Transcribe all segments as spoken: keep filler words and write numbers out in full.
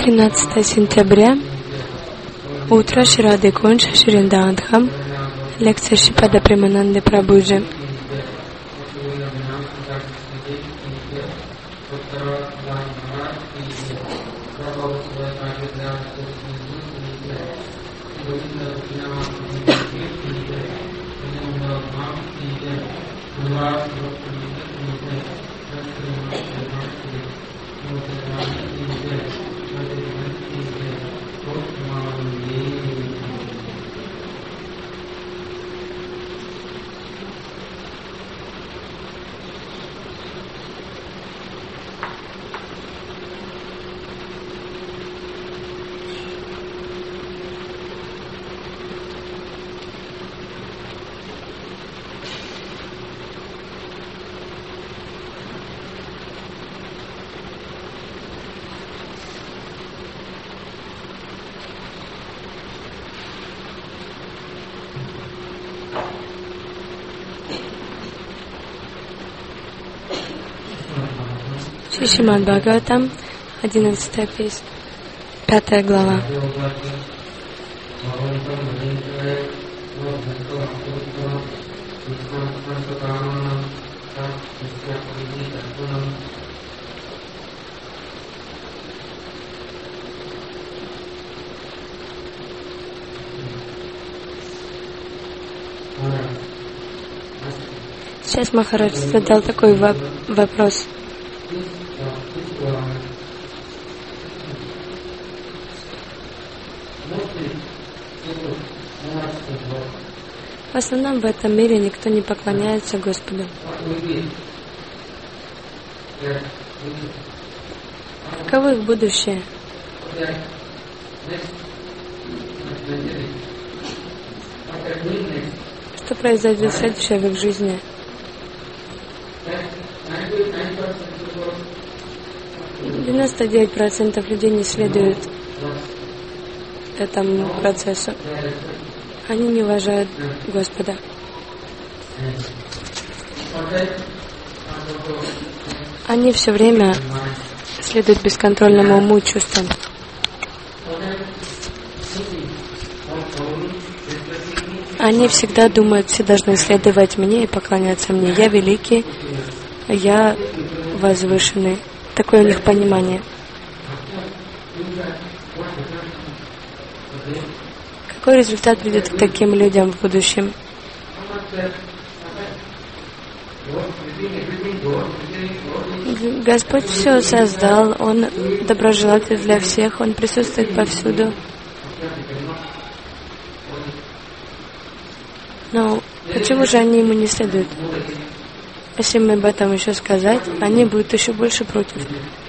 тринадцатое сентября, утро, Шрады Кунж, Шриндандхам, лекция Шрипада Премананды Прабхуджи. Шримад Бхагаватам, одиннадцатая песня, пятая глава. Сейчас Махарадж задал такой вопрос. В основном в этом мире никто не поклоняется Господу. Каково их будущее? Что произойдет следующее в их жизни? девяносто девять процентов людей не следуют этому процессу. Они не уважают Господа. Они все время следуют бесконтрольному уму и чувствам. Они всегда думают, все должны следовать мне и поклоняться мне. Я великий, я возвышенный. Такое у них понимание. Какой результат придет к таким людям в будущем? Господь все создал, Он доброжелатель для всех, Он присутствует повсюду. Но почему же они Ему не следуют? Если мы об этом еще сказать, они будут еще больше против.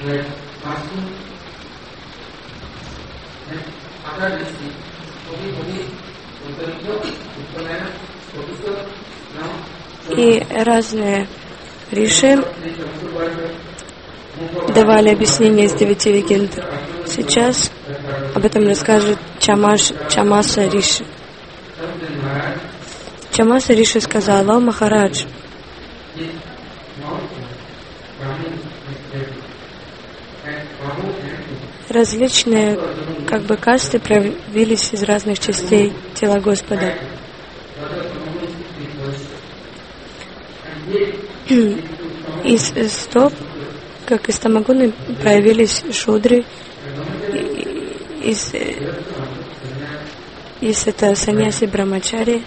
И разные риши давали объяснения из девяти легенд. Сейчас об этом расскажет Чамаш, Чамаса Риши. Чамаса Риши сказал: «О, Махарадж, различные как бы касты проявились из разных частей тела Господа. Из стоп, как из тамагуны, проявились шудры, из, из это саньяси брамачари,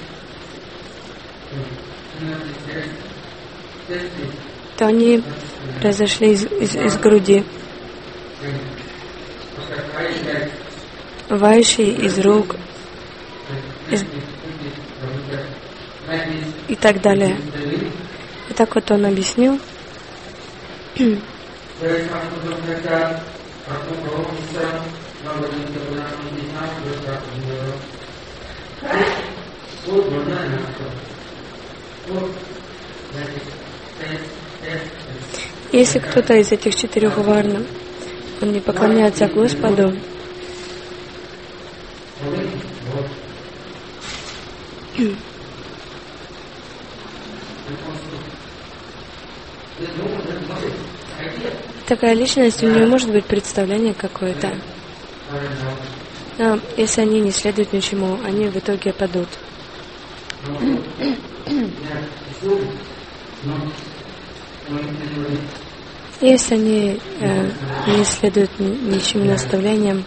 то они произошли из, из, из груди. Вайши из рук, из... и так далее. И так вот он объяснил. Если кто-то из этих четырех варн, он не поклоняется Господу, Такая личность, у нее может быть представление какое-то. Но если они не следуют ничему, они в итоге падут. Если они э, не следуют ничьим наставлениям,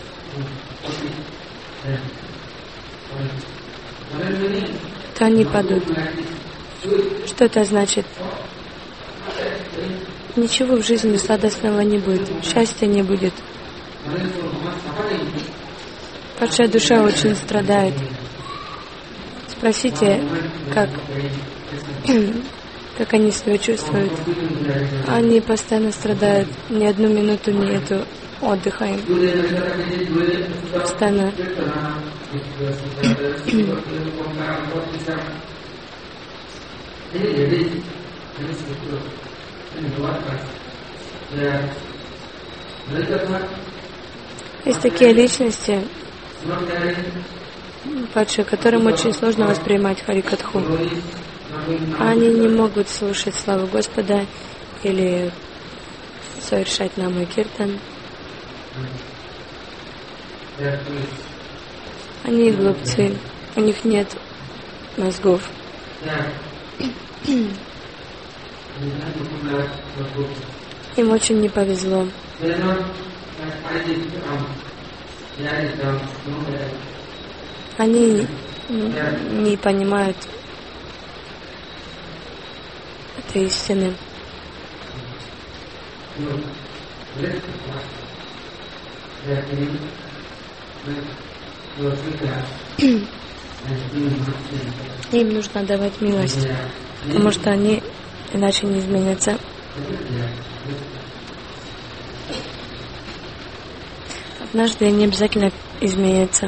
то они падут. Что это значит? Ничего в жизни сладостного не будет, счастья не будет. Падшая душа очень страдает. Спросите, как, как они себя чувствуют. Они постоянно страдают, ни одну минуту нету отдыха им. Постоянно. Есть такие личности, падшие, которым очень сложно воспринимать Харикатху. Они не могут слушать славу Господа или совершать наму и киртан. Они глупцы, у них нет мозгов. Им очень не повезло. Они не понимают этой истины. Им нужно давать милость, потому что они иначе не изменятся. Однажды они обязательно изменятся.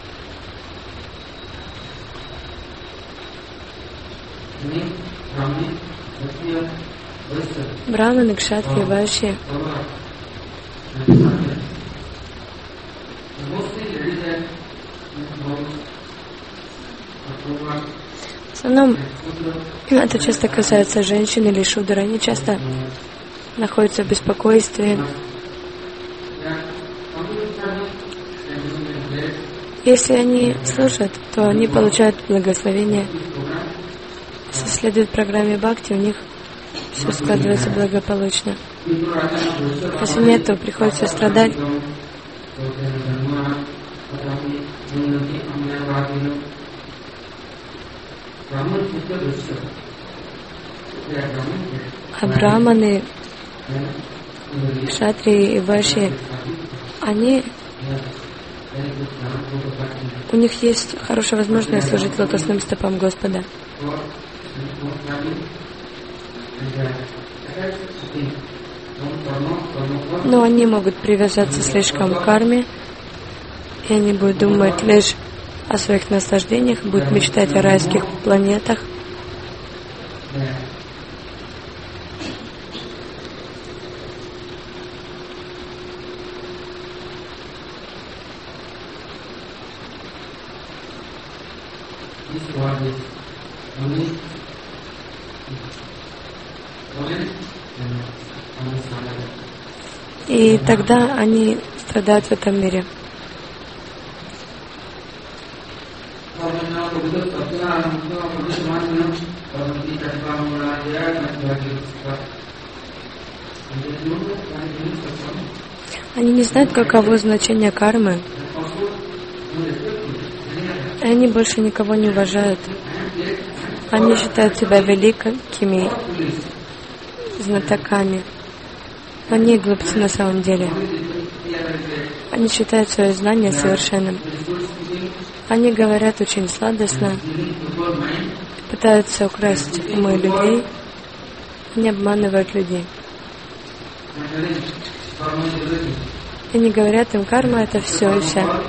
Браманы, кшатрии, вайши. В основном это часто касается женщин или шудр. Они часто находятся в беспокойстве. Если они слушают, то они получают благословение. Если следуют программе Бхакти, у них все складывается благополучно. Если нет, то приходится страдать. А браманы, кшатрии и вайши, они, у них есть хорошая возможность служить лотосным стопам Господа. Но они могут привязаться слишком к карме, и они будут думать лишь о своих наслаждениях, будут мечтать о райских планетах. И тогда они страдают в этом мире. Они не знают, каково значение кармы. И они больше никого не уважают. Они считают себя великими знатоками. Они глупцы на самом деле. Они считают свое знание совершенным. Они говорят очень сладостно, пытаются украсть умы людей, они обманывают людей. Они говорят им, карма — это все и вся.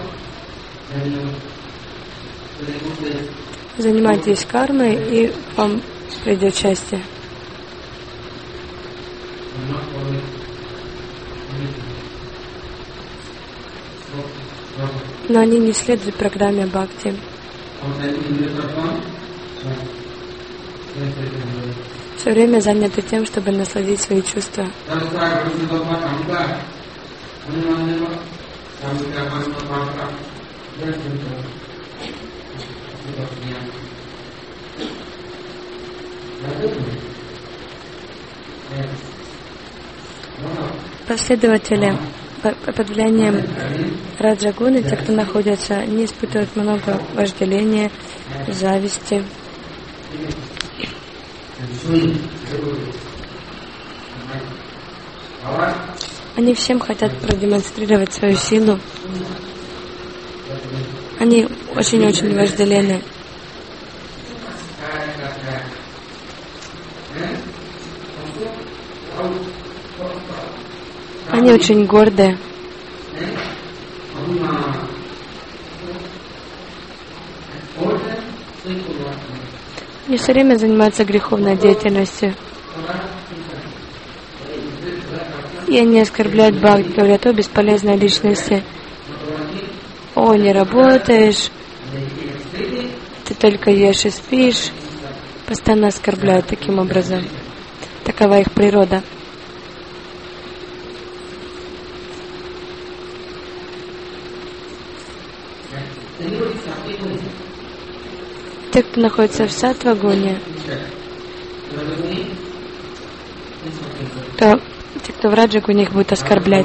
Занимайтесь кармой, и вам придет счастье. Но они не следуют программе Бхакти. все время заняты тем, чтобы насладить свои чувства. Последователи под влиянием раджагуны, те, кто находится, они испытывают много вожделения, зависти. Они всем хотят продемонстрировать свою силу. Они очень-очень вожделенны. Они очень гордые. Они все время занимаются греховной деятельностью. И они оскорбляют Бхакти, говорят: о, бесполезной личности. О, не работаешь, ты только ешь и спишь. Постоянно оскорбляют таким образом. Такова их природа. Те, кто находится в саттва-гуне, то те, кто в раджа-гуне, их будут оскорблять.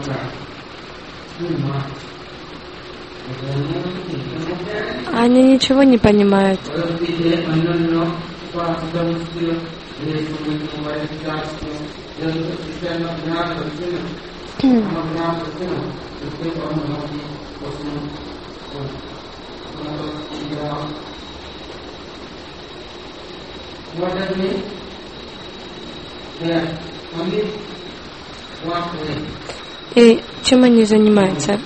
Они ничего не понимают. И чем они занимаются?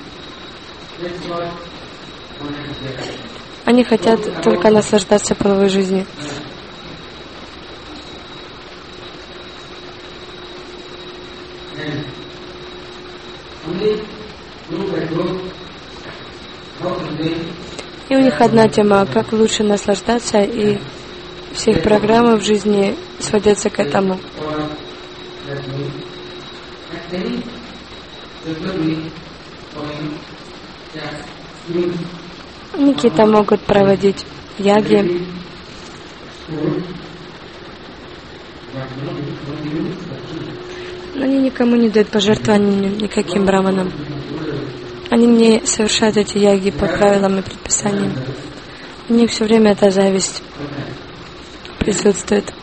Они хотят только наслаждаться половой жизнью. И у них одна тема, как лучше наслаждаться, и все их программы в жизни сводятся к этому. Они какие-то могут проводить яги, но они никому не дают пожертвований, никаким браманам. Они не совершают эти яги по правилам и предписаниям. У них все время эта зависть присутствует.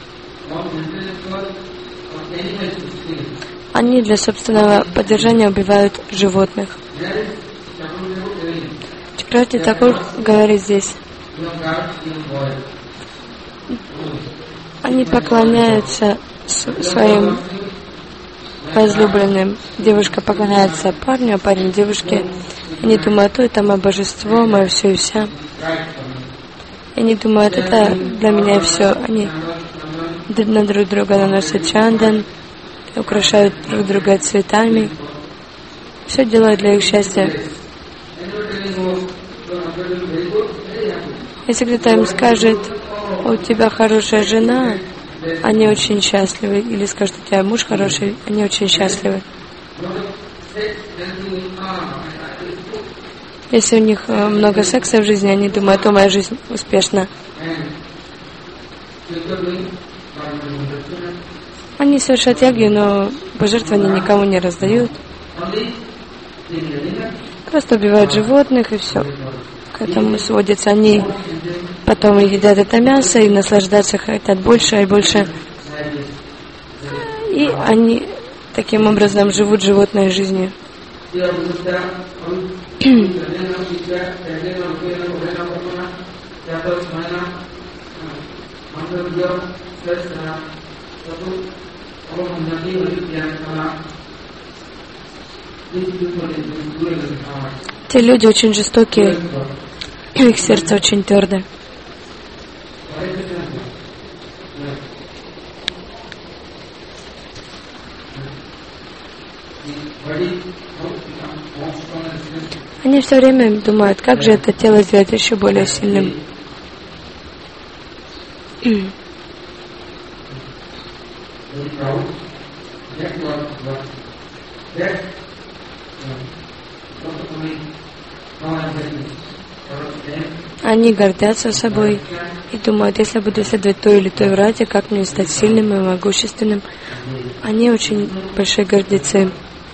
Они для собственного поддержания убивают животных. Чакраварти Такур говорит здесь: они поклоняются своим возлюбленным. Девушка поклоняется парню, а парень девушке. Они думают: о, это мое божество, мое все и вся. И они думают: это для меня все. Они на друг друга наносят чандан, украшают друг друга цветами. Все делают для их счастья. Если кто-то им скажет: у тебя хорошая жена, они очень счастливы. Или скажут: у тебя муж хороший, они очень счастливы. Если у них много секса в жизни, они думают: о, моя жизнь успешна. Они совершают яги, но пожертвования никому не раздают. Просто убивают животных, и все. К этому сводятся. Они потом едят это мясо и наслаждаться хотят больше и больше. И они таким образом живут животной жизнью. Те люди очень жестокие, их сердце очень твердое. Они все время думают, как же это тело сделать еще более сильным. Они гордятся собой и думают, если я буду следовать той или той врате, как мне стать сильным и могущественным. Они очень большие гордецы.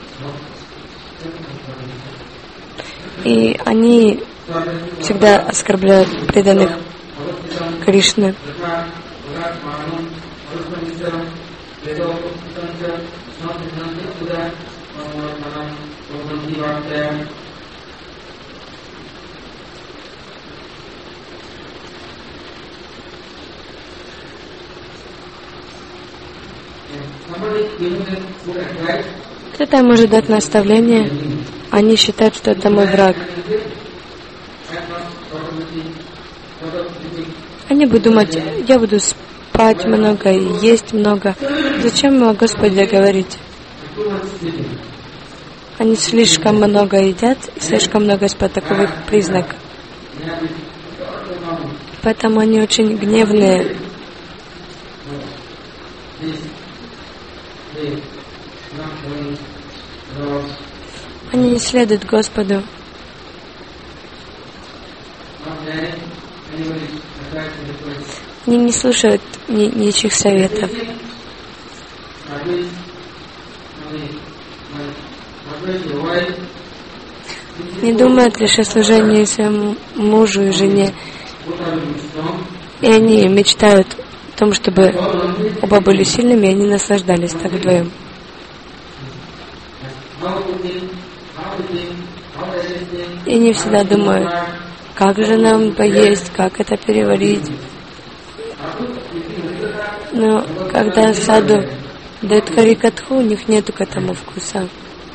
И они всегда оскорбляют преданных Кришны. Кто-то может дать наставление, они считают, что это мой враг. Они будут думать, я буду спать много и есть много. Зачем мне о Господе говорить? Они слишком много едят и слишком много спят. Такой признак. Поэтому они очень гневные. Они не следуют Господу. Они не слушают ни, ничьих советов. Не думают лишь о служении своему мужу и жене. И они мечтают о том, чтобы оба были сильными, и они наслаждались так вдвоем. И не всегда думают, как же нам поесть, как это переварить. Но когда саду дают харикатху, у них нету к этому вкуса.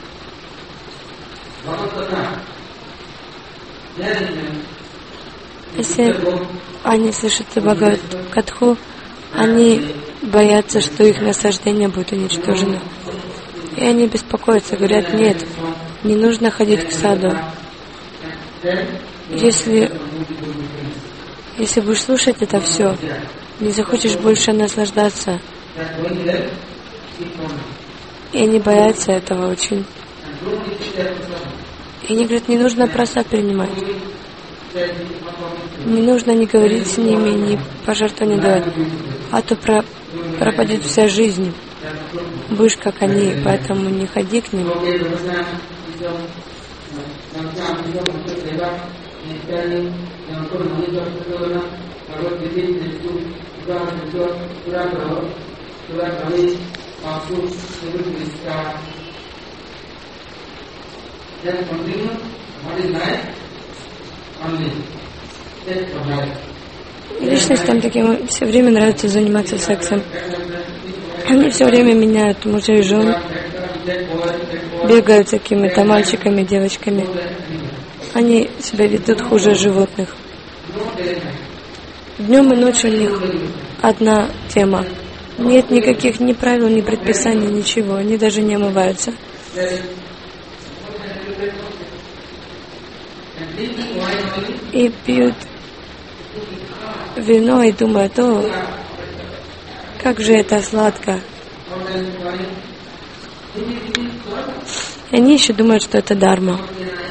Если они слышат Бхагават-катху, они боятся, что их наслаждение будет уничтожено. И они беспокоятся, говорят, нет, не нужно ходить к саду. Если, если будешь слушать это все, не захочешь больше наслаждаться. И они боятся этого очень. И они говорят, не нужно просад принимать. Не нужно ни говорить с ними, ни пожертвования давать. А то про, пропадет вся жизнь. Будешь как они, поэтому не ходи к ним. Личностям таким все время нравится заниматься сексом. Они все время меняют мужей и жен, бегают за какими-то мальчиками, девочками. Они себя ведут хуже животных. Днем и ночью у них одна тема. Нет никаких ни правил, ни предписаний, ничего. Они даже не омываются. И пьют вино и думают, о, как же это сладко. И они еще думают, что это дарма.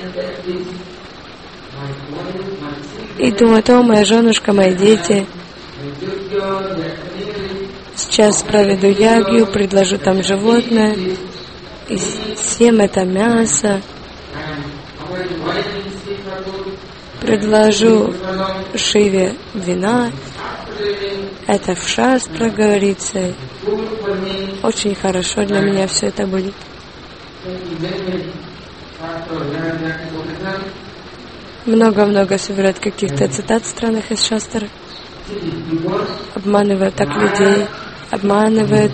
И думают, о, моя женушка, мои дети. Сейчас проведу ягью, предложу там животное, и съем это мясо. Предложу Шиве вина. Это в шастра говорится. Очень хорошо для меня все это будет. Много-много собирают каких-то цитат странных из шастр. Обманывают так людей. Обманывают.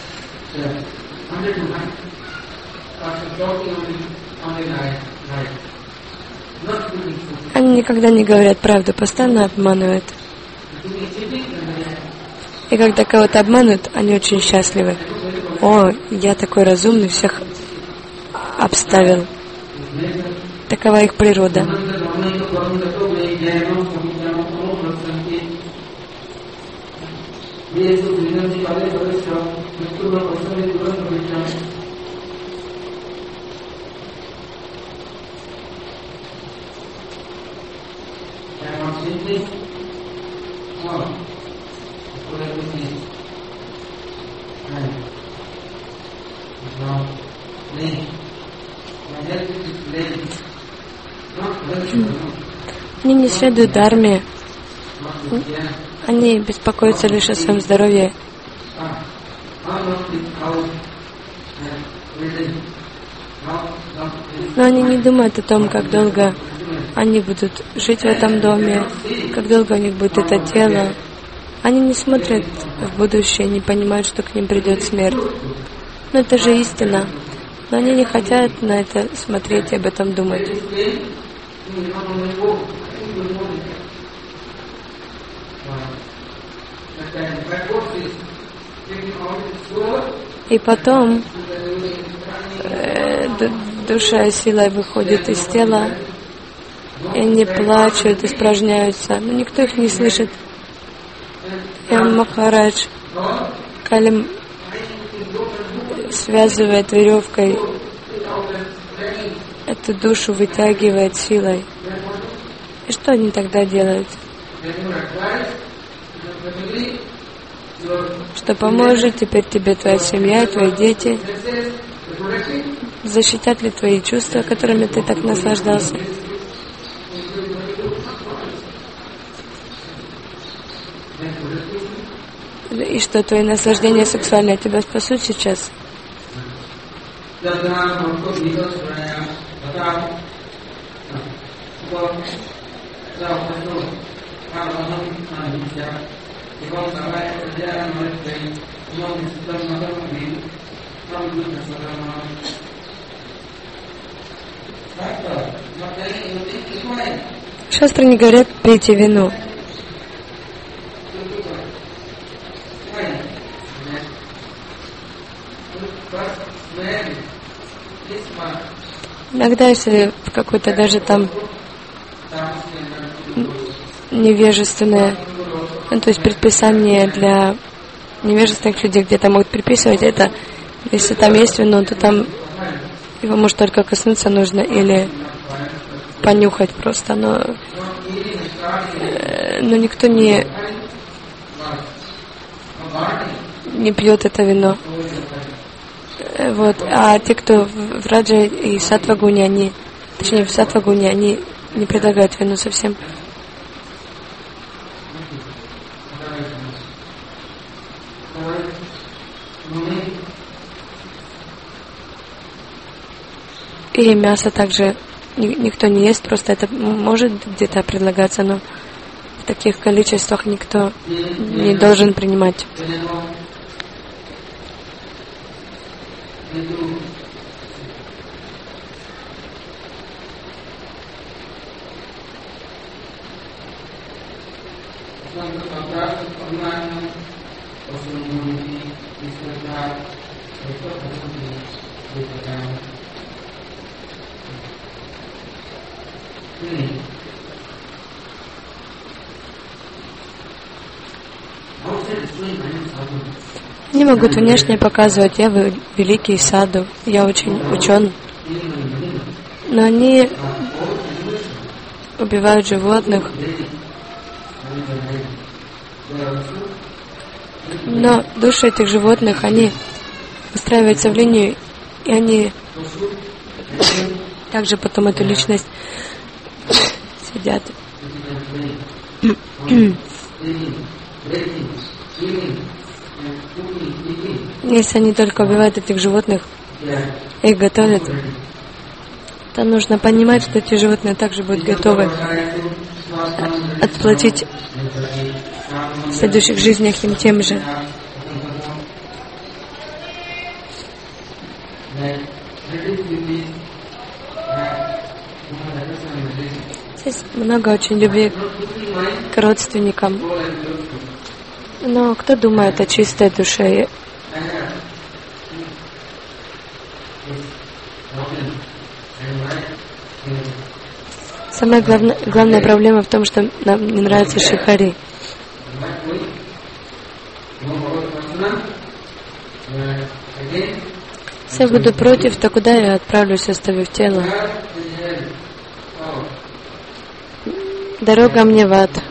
Они никогда не говорят правду, постоянно обманывают. И когда кого-то обманывают, они очень счастливы. О, я такой разумный, всех обставил. Такова их природа. Они не следуют дхарме. Они беспокоятся лишь о своем здоровье. Но они не думают о том, как долго они будут жить в этом доме, как долго у них будет это тело. Они не смотрят в будущее, не понимают, что к ним придет смерть. Но это же истина. Но они не хотят на это смотреть и об этом думать. И потом э, душа силой выходит из тела, и они плачут, испражняются, но никто их не слышит. И Махарадж Кали связывает веревкой, эту душу вытягивает силой. И что они тогда делают? Что поможет теперь тебе твоя семья, твои дети? Защитят ли твои чувства, которыми ты так наслаждался? И что, твои наслаждения сексуальные тебя спасут сейчас? Шастры не говорят пейте вино. Иногда, если в какой-то даже там невежественное, ну, то есть предписание для невежественных людей где-то могут приписывать это, если там есть вино, то там его, может, только коснуться нужно или понюхать просто, но, но никто не, не пьет это вино. Вот. А те, кто в Раджа и Сатвагуне, они, точнее в Сатвагуне, они не предлагают вино совсем. И мясо также никто не ест, просто это может где-то предлагаться, но в таких количествах никто не должен принимать. Не могут внешне показывать, я великий саду, я очень ученый. Но они убивают животных. Но души этих животных, они устраиваются в линию, и они также потом эту личность съедят. Если они только убивают этих животных и их готовят, то нужно понимать, что эти животные также будут готовы отплатить в следующих жизнях им тем же. Здесь много очень любви к родственникам. Но кто думает о чистой душе? Самая главная, главная проблема в том, что нам не нравится Шри-Хари. Если я буду против, то куда я отправлюсь, оставив тело? Дорога мне в ад.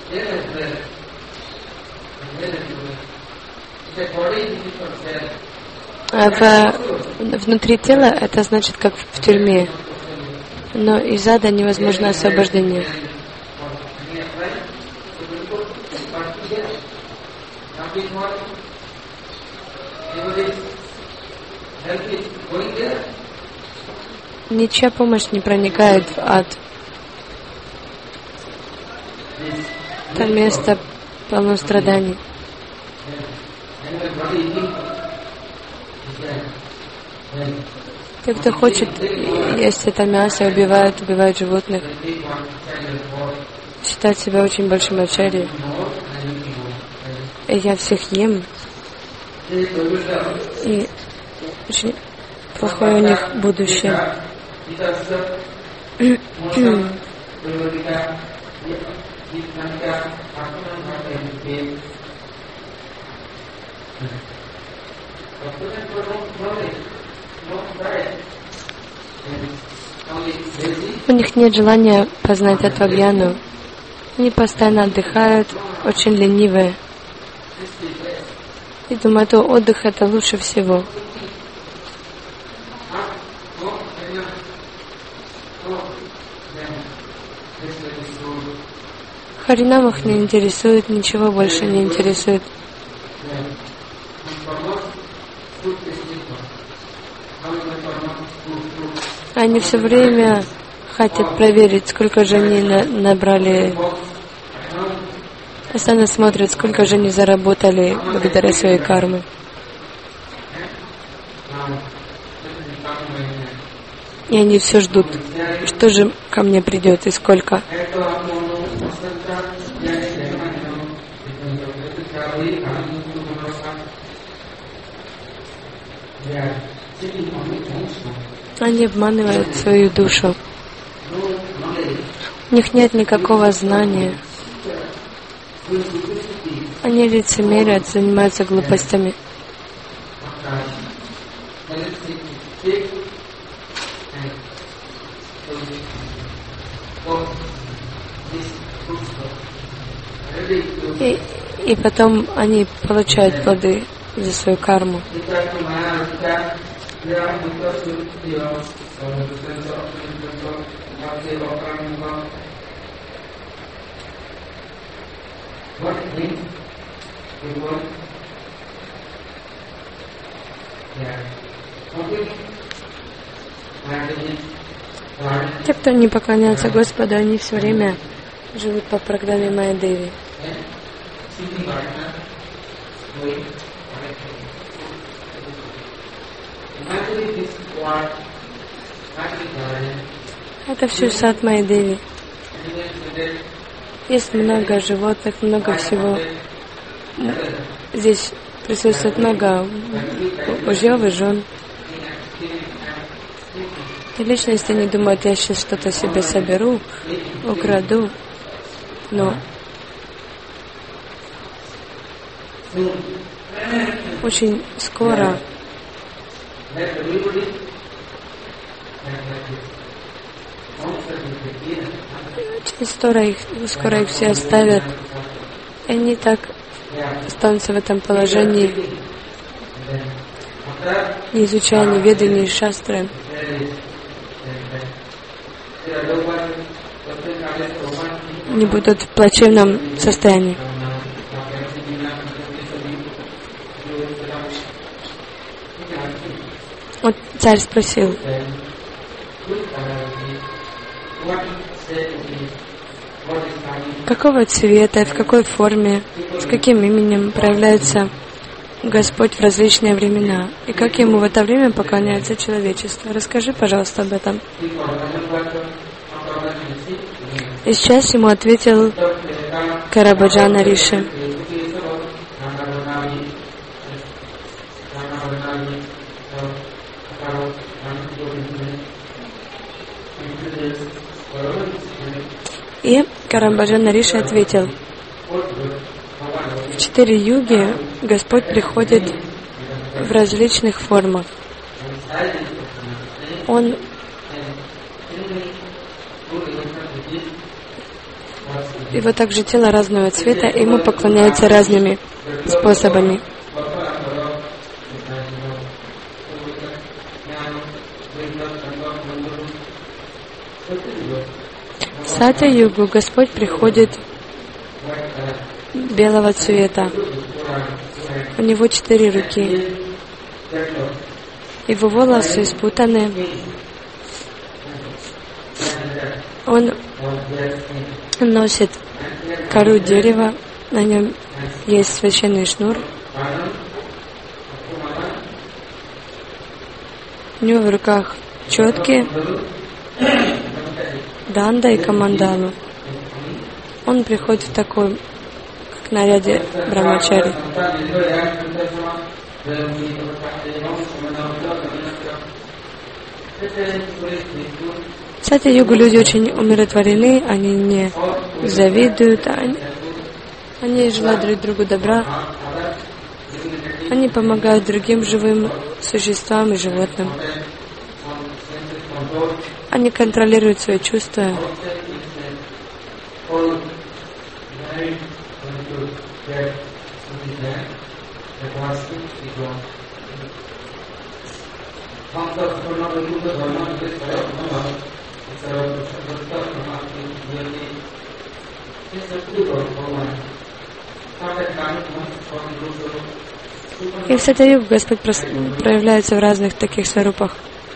А в, внутри тела это значит как в тюрьме, но из ада невозможно освобождение. Ничья помощь не проникает в ад. Там место полно страданий. Те, кто хочет есть это мясо, убивают, убивают животных, считают себя очень большим ачарьей. И я всех ем. И очень плохое у них будущее. У них нет желания познать Татвагьяну. Они постоянно отдыхают, очень ленивые. И думают, что отдых это лучше всего. Харинам их не интересует, ничего больше не интересует. Они все время хотят проверить, сколько же они на- набрали. Постоянно смотрят, сколько же они заработали благодаря своей карме. И они все ждут, что же ко мне придет и сколько. Они обманывают свою душу. У них нет никакого знания. Они лицемерят, занимаются глупостями. И, и потом они получают плоды за свою карму. Те, кто не поклоняются Господу, они все время живут по программе Майя-Деви. Это все сад Майя-Деви. Есть много животных, много всего. Здесь присутствует много мужьев и жен. И личности не думают, я сейчас что-то себе соберу, украду. Но очень скоро очень скоро их, скоро их все оставят. И они так останутся в этом положении, не изучая ни веды, ни шастры. Не будут в плачевном состоянии. Вот царь спросил, какого цвета, в какой форме, с каким именем проявляется Господь в различные времена, и как Ему в это время поклоняется человечество. Расскажи, пожалуйста, об этом. И сейчас ему ответил Карабаджана Риши. И Карабаджана Риши ответил: в четыре юги Господь приходит в различных формах. Он Его также тело разного цвета, и ему поклоняются разными способами. В Сатья-югу Господь приходит белого цвета. У него четыре руки. Его волосы спутаны. Он носит кору дерева, на нем есть священный шнур. У него в руках четки, данда и камандалу. Он приходит в такой, как наряде брамачари. В Сатья-югу люди очень умиротворены, они не завидуют, они, они желают друг другу добра, они помогают другим живым существам и животным. Они контролируют свои чувства. И в Сатья-югу Господь проявляется в разных таких сварупах.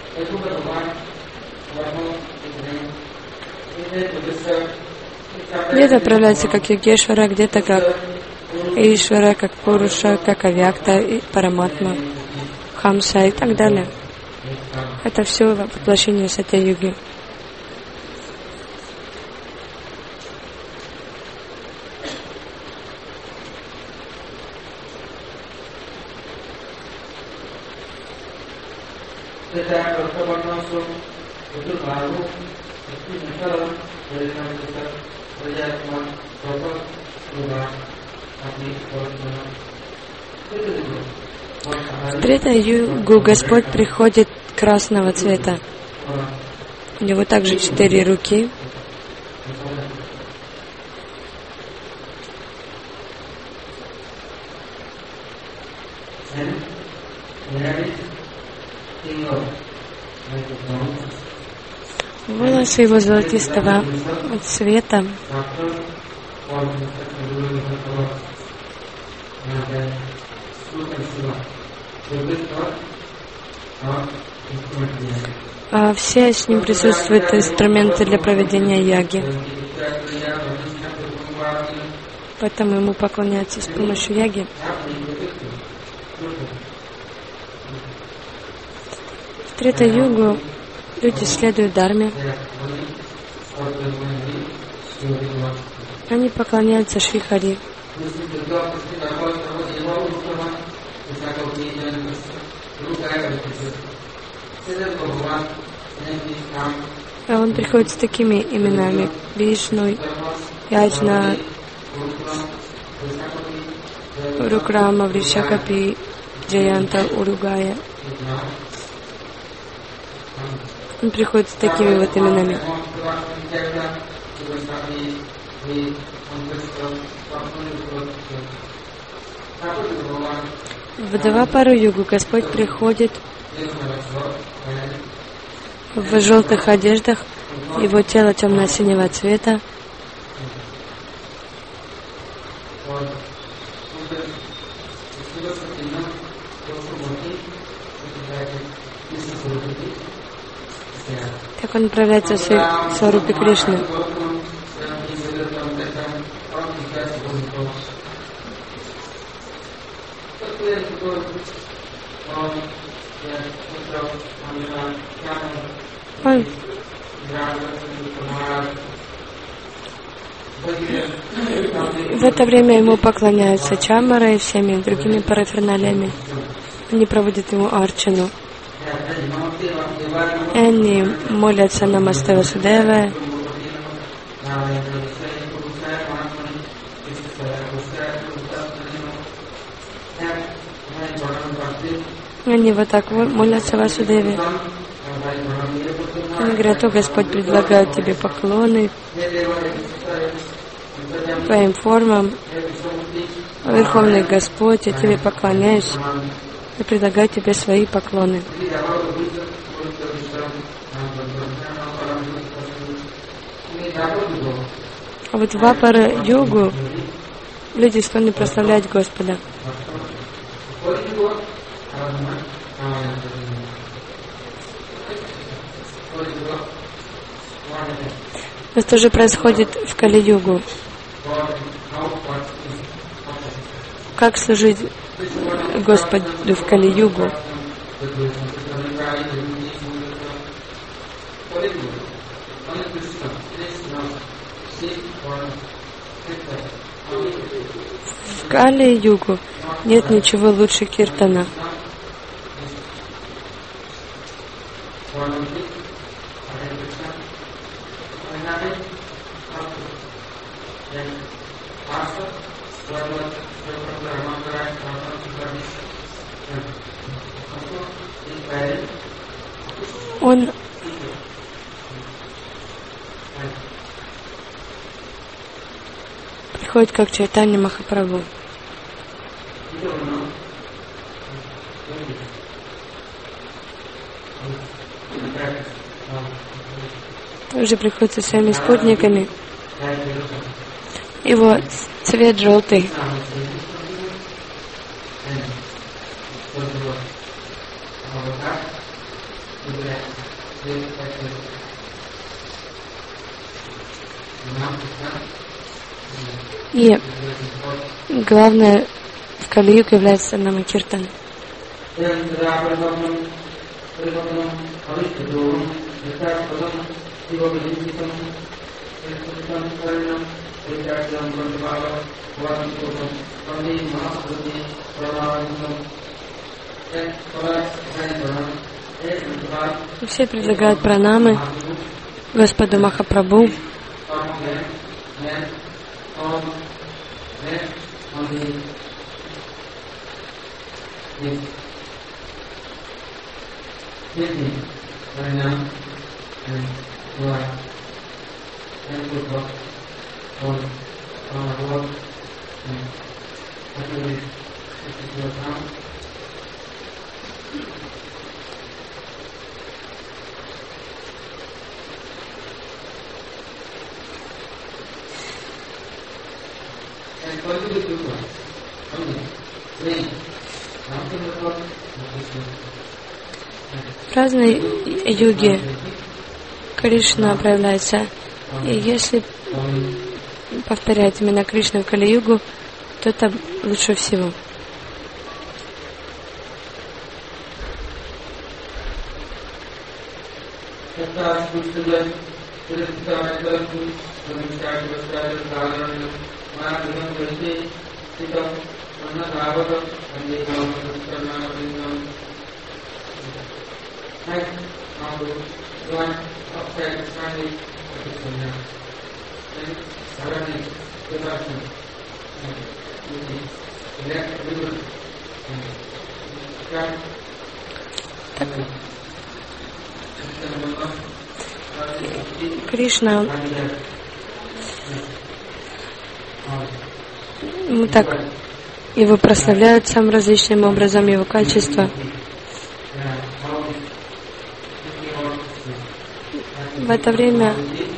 Где-то проявляется как Йогешвара, где-то как Ишвара, как Пуруша, как Авьякта, и Параматма, Хамса и так далее. Это все воплощение Сатья-юги. В Третью-югу Господь приходит красного цвета. У него также четыре руки. Волосы его золотистого цвета. А все с ним присутствуют инструменты для проведения яги. Поэтому ему поклоняются с помощью яги. В Третью-югу люди следуют дхарме. Они поклоняются Шри Хари. А он приходит с такими именами: Вишну, Яджна, Рукрама, Вришакапи, Джаянта, Уругая. Он приходит с такими вот именами. В Двапару-югу Господь приходит в желтых одеждах, его тело темно-синего цвета. Так он проявляется в сварупе Кришны. Он в это время ему поклоняются Чамара и всеми другими параферналиями. Они проводят ему арчану. Они молятся Намасте Васудеве. Они вот так молятся Васудеве. Они говорят: о, Господь предлагает тебе поклоны. Твоим формам. Верховный Господь, я Тебе поклоняюсь и предлагаю Тебе свои поклоны. А вот в Апара-йогу люди склонны прославлять Господа. Но что же происходит в Кали-югу? Как служить Господу в Кали-югу? В Кали-югу нет ничего лучше киртана. Он приходит как Чайтанья Махапрабху. Тоже приходит со своими спутниками. Его цвет желтый. И главное в Кали-юге является Намакиртан. Все предлагают пранамы Господу Махапрабху. В разной юге Кришна проявляется. И если повторять именно Кришну в Кали-югу, то это лучше всего. Так. Кришна, ну так, его прославляют самым различным образом, его качества. В это время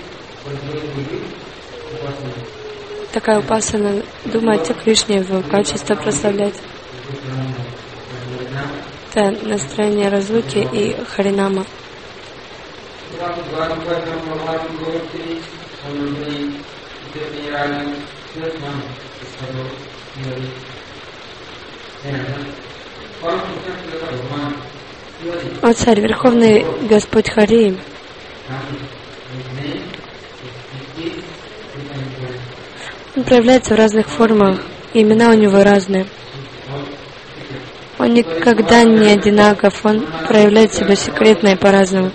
такая упасана думает о Кришне, его качество прославлять. Это настроение разлуки и харинама. О царь, Верховный Господь Хари, он проявляется в разных формах, и имена у него разные. Он никогда не одинаков, он проявляет себя секретно и по-разному.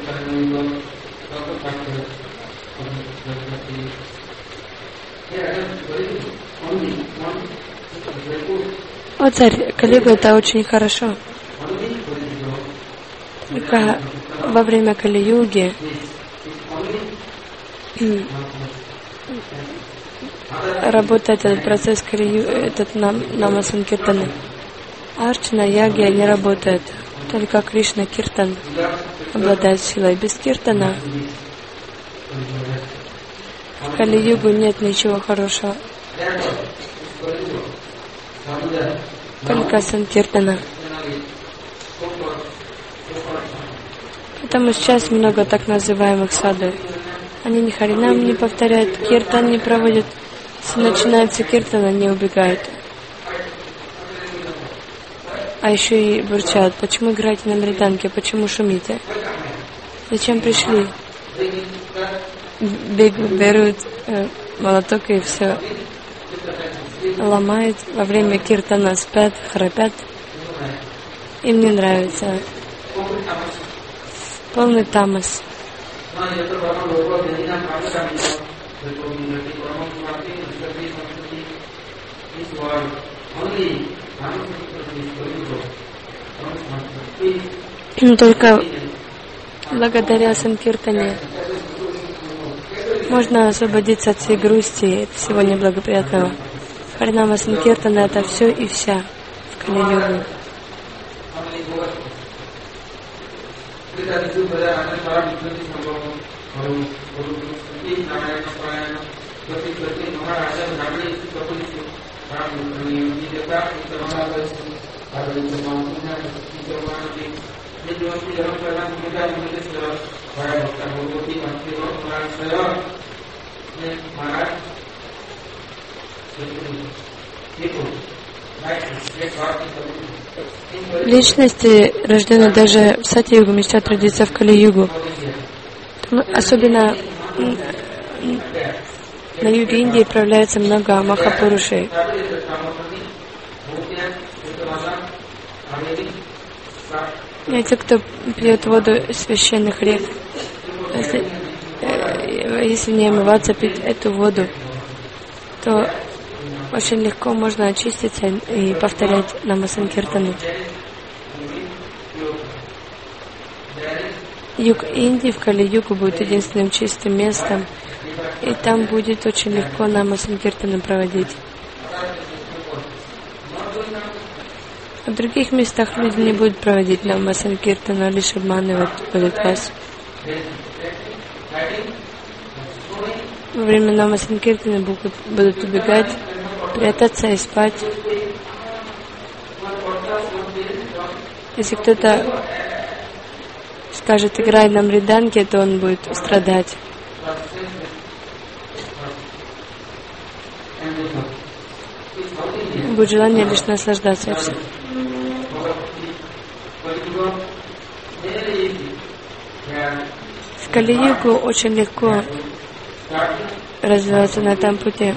О царь, Кали-юга это очень хорошо. Только во время Кали-юги работает этот процесс Кали, этот нам, Нама Санкиртана. Арчана, Ягья не работает. Только Кришна Киртан обладает силой. Без Киртана в Кали-югу нет ничего хорошего. Только Санкиртана. Поэтому сейчас много так называемых саду. Они ни харинам не повторяют, киртан не проводят. Если начинается киртан, они убегают. А еще и бурчат. Почему играете на мриданке? Почему шумите? Зачем пришли? Бегут, берут э, молоток и все ломают. Во время киртана спят, храпят. Им не нравится. Полный тамас. Но только благодаря Санкиртане можно освободиться от всей грусти и от всего неблагоприятного. Харинама Санкиртана — это все и вся в Кали-югу. Личности, рожденные даже в Сати-югу, мечтают родиться в Кали-югу. Особенно на юге Индии проявляется много махапурушей. И те, кто пьет воду из священных рек, если, если не омываться, пить эту воду, то очень легко можно очиститься и повторять Нама Санкиртану. Юг Индии в Кали-югу будет единственным чистым местом, и там будет очень легко Нама Санкиртану проводить. В других местах люди не будут проводить Нама Санкиртану, лишь обманывать будут вас. Во время Нама Санкиртана будут, будут убегать, прятаться и спать. Если кто-то скажет, играй на мриданке, то он будет страдать. Будет желание лишь наслаждаться всем. В Кали-югу очень легко развиваться на этом пути.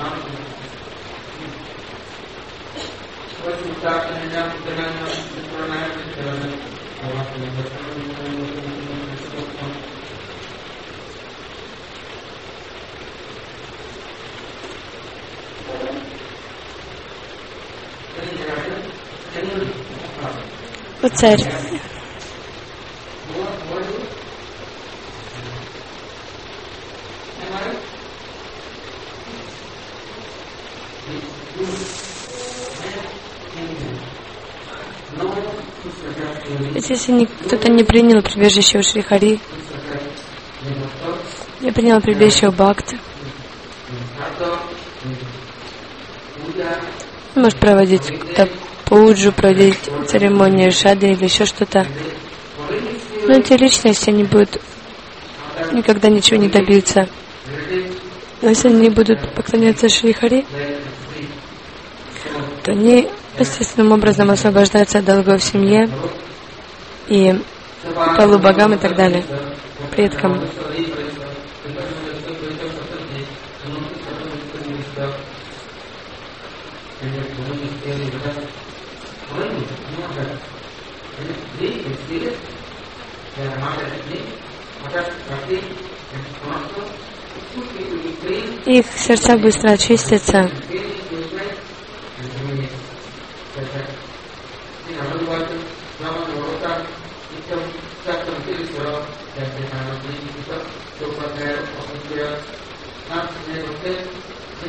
О царь. Если кто-то не принял прибежище у Шри Хари, не принял прибежище у Бхакти, может проводить какую-то пуджу, проводить церемонию шады или еще что-то. Но эти личности не будут никогда ничего не добиться. Но если они не будут поклоняться Шри Хари, то они естественным образом освобождаются от долгов в семье и полубогам и так далее, предкам. Их сердца быстро очистятся.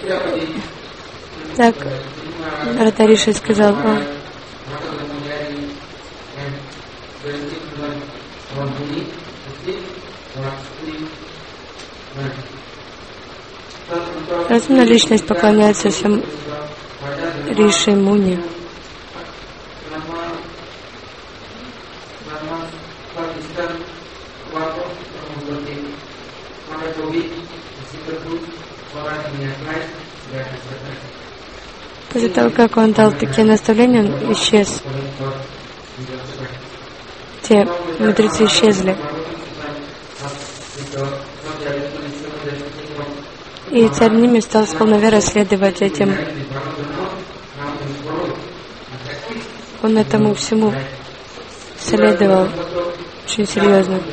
Так Нарада Риши сказал: о, разумная личность поклоняется всем Риши Муни. После того, как он дал такие наставления, он исчез. Те мудрецы исчезли. И царь Ними стал с полной верой следовать этим. Он этому всему следовал очень серьезно.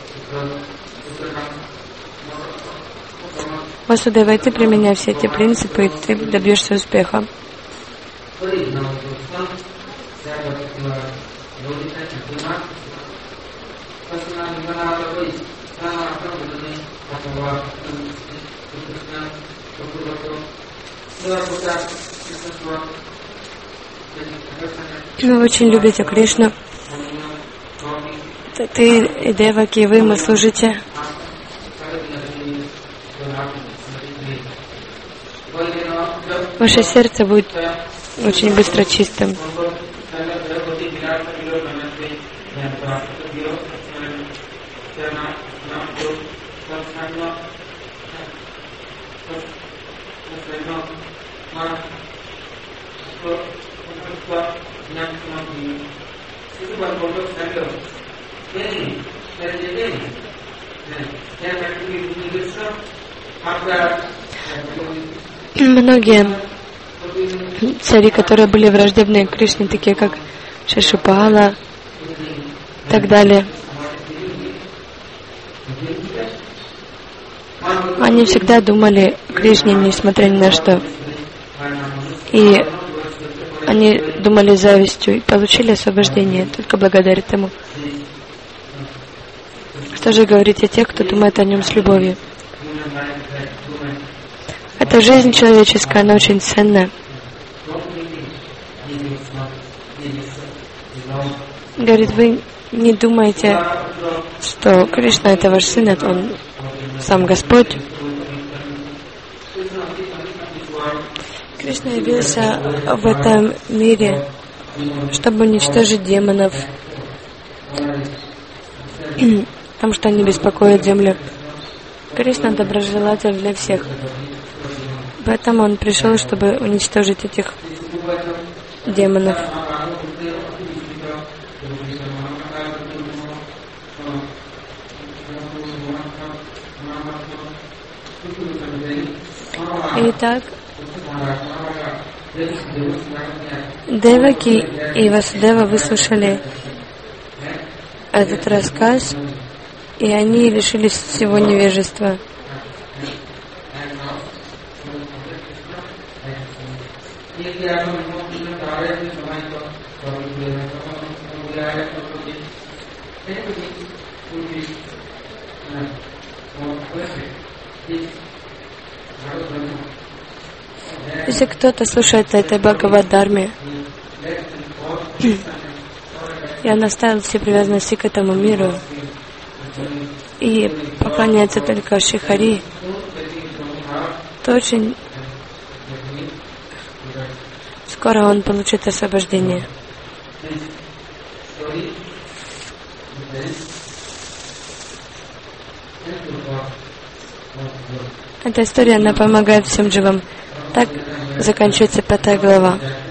Васудева, и ты применяй все эти принципы, и ты добьешься успеха. Вы очень любите Кришну. Ты и Деваки, и вы ему служите. Ваше сердце будет очень быстро чистым. Многие цари, которые были враждебны Кришне, такие как Шишупала и так далее, они всегда думали о Кришне, несмотря ни на что. И они думали завистью и получили освобождение только благодаря тому. Что же говорить о тех, кто думает о нем с любовью? Эта жизнь человеческая, она очень ценная. Говорит, вы не думаете, что Кришна — это ваш сын, это он сам Господь. Кришна явился в этом мире, чтобы уничтожить демонов, потому что они беспокоят землю. Кришна — доброжелатель для всех. Поэтому он пришел, чтобы уничтожить этих демонов. Итак, Деваки и Васудева выслушали этот рассказ, и они лишились всего невежества. Если кто-то слушает этой Бхагавад-дарме, и он оставил все привязанности к этому миру и поклоняется только Шихари, то очень скоро он получит освобождение. Эта история, она помогает всем живым. Так заканчивается пятая глава.